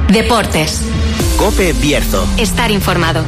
Deportes. COPE Bierzo. Estar informado.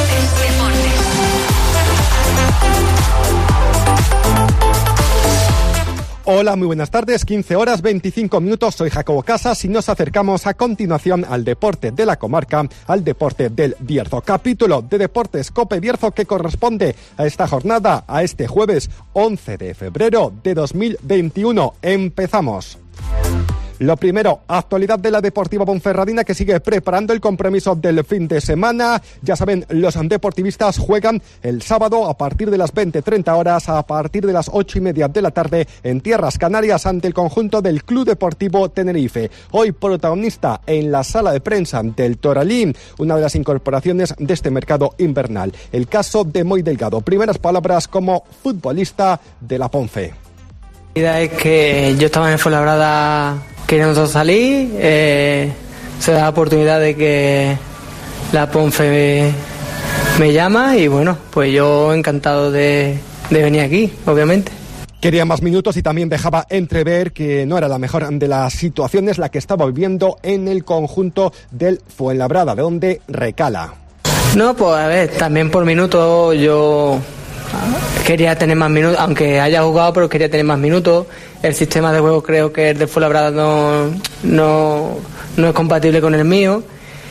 Hola, muy buenas tardes, 15 horas 25 minutos, soy Jacobo Casas y nos acercamos a continuación al deporte de la comarca, al deporte del Bierzo. Capítulo de Deportes COPE Bierzo que corresponde a esta jornada, a este jueves 11 de febrero de 2021. Empezamos. Lo primero, actualidad de la Deportiva Ponferradina que sigue preparando el compromiso del fin de semana. Ya saben, los deportivistas juegan el sábado a partir de las 20:30 horas, a partir de las 8:30 de la tarde en Tierras Canarias ante el conjunto del Club Deportivo Tenerife. Hoy protagonista en la sala de prensa del Toralín, una de las incorporaciones de este mercado invernal. El caso de Moi Delgado. Primeras palabras como futbolista de la Ponfe. La idea es que yo estaba en el Fuenlabrada queriendo salir, se da la oportunidad de que la Ponfe me llama y bueno, pues yo encantado de venir aquí, obviamente. Quería más minutos y también dejaba entrever que no era la mejor de las situaciones la que estaba viviendo en el conjunto del Fuenlabrada, de donde recala. No, pues a ver, también por minutos yo quería tener más minutos, aunque haya jugado, pero quería tener más minutos. El sistema de juego creo que el de Fuenlabrada no es compatible con el mío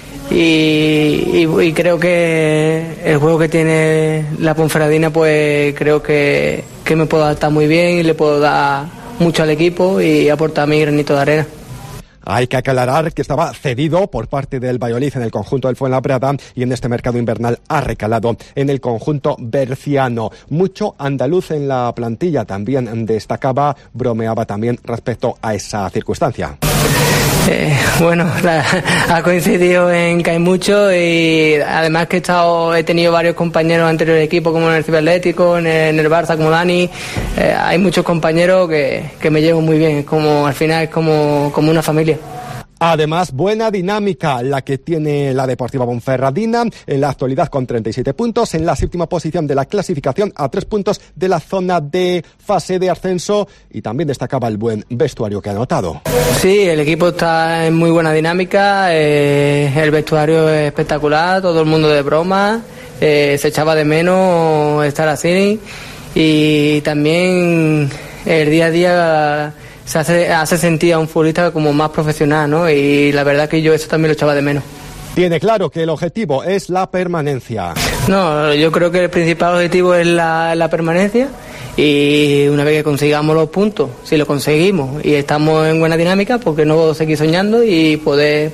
y creo que el juego que tiene la Ponferradina pues creo que me puedo adaptar muy bien y le puedo dar mucho al equipo y aportar mi granito de arena. Hay que aclarar que estaba cedido por parte del Valladolid en el conjunto del Fuenlabrada y en este mercado invernal ha recalado en el conjunto berciano. Mucho andaluz en la plantilla, también destacaba, bromeaba también respecto a esa circunstancia. Bueno, ha coincidido en que hay mucho y además que he tenido varios compañeros anteriores del equipo como en el Ciberatlético, en el Barça como Dani, hay muchos compañeros que me llevo muy bien, al final es como una familia. Además, buena dinámica la que tiene la Deportiva Ponferradina en la actualidad con 37 puntos, en la séptima posición de la clasificación a 3 puntos de la zona de fase de ascenso y también destacaba el buen vestuario que ha notado. Sí, el equipo está en muy buena dinámica, el vestuario es espectacular, todo el mundo de broma, se echaba de menos estar así y también el día a día se hace sentir a un futbolista como más profesional, ¿no? Y la verdad que yo eso también lo echaba de menos. Tiene claro que el objetivo es la permanencia. No, yo creo que el principal objetivo es la permanencia y una vez que consigamos los puntos, si lo conseguimos y estamos en buena dinámica, porque no seguir soñando y poder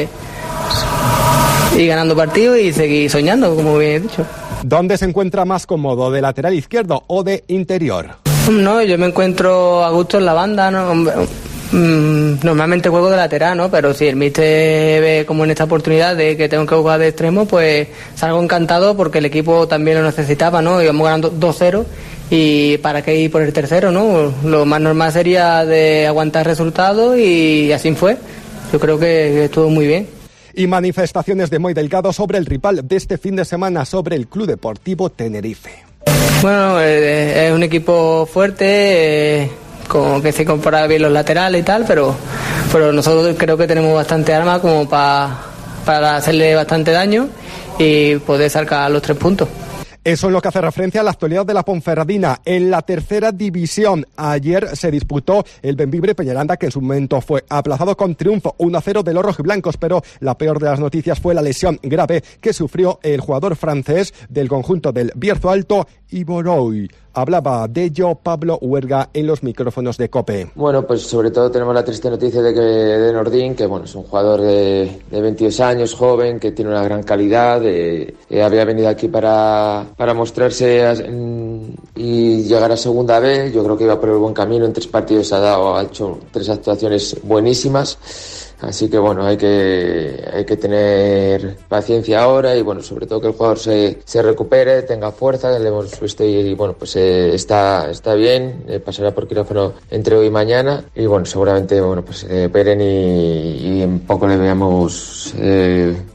ir ganando partidos y seguir soñando, como bien he dicho. ¿Dónde se encuentra más cómodo, de lateral izquierdo o de interior? No, yo me encuentro a gusto en la banda, ¿no? Normalmente juego de lateral, ¿no? Pero si el míster ve como en esta oportunidad de que tengo que jugar de extremo, pues salgo encantado porque el equipo también lo necesitaba, ¿no? Íbamos ganando 2-0 y para qué ir por el tercero, ¿no? Lo más normal sería de aguantar resultados y así fue. Yo creo que estuvo muy bien. Y manifestaciones de Moi Delgado sobre el rival de este fin de semana, sobre el Club Deportivo Tenerife. Bueno, es un equipo fuerte, como que se incorpora bien los laterales y tal, pero nosotros creo que tenemos bastante arma como para hacerle bastante daño y poder sacar los 3 puntos. Eso es lo que hace referencia a la actualidad de la Ponferradina. En la tercera división, ayer se disputó el Bembibre Peñaranda, que en su momento fue aplazado con triunfo 1-0 de los rojiblancos, pero la peor de las noticias fue la lesión grave que sufrió el jugador francés del conjunto del Bierzo Alto, Iboroy. Hablaba de ello Pablo Huerga en los micrófonos de COPE. Bueno, pues sobre todo tenemos la triste noticia de Nordín, que bueno, es un jugador de 22 años, joven, que tiene una gran calidad, había venido aquí para mostrarse y llegar a segunda vez. Yo creo que iba por el buen camino, en 3 partidos ha hecho 3 actuaciones buenísimas. Así que bueno, hay que tener paciencia ahora y bueno, sobre todo que el jugador se recupere, tenga fuerza, que le hemos visto y bueno, pues está bien, pasará por quirófano entre hoy y mañana y bueno, seguramente bueno, pues operen y en poco le veamos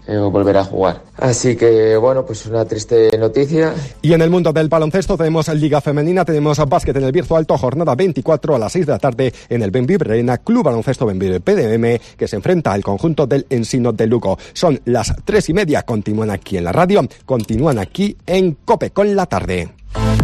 volver a jugar. Así que bueno, pues una triste noticia. Y en el mundo del baloncesto tenemos Liga Femenina, tenemos básquet en el Bierzo Alto, jornada 24 a las 6 de la tarde en el Benvibre Arena, Club Baloncesto Benvibre PDM, que se enfrenta al conjunto del Ensino de Lugo. Son las 3:30, continúan aquí en la radio, continúan aquí en COPE con la tarde.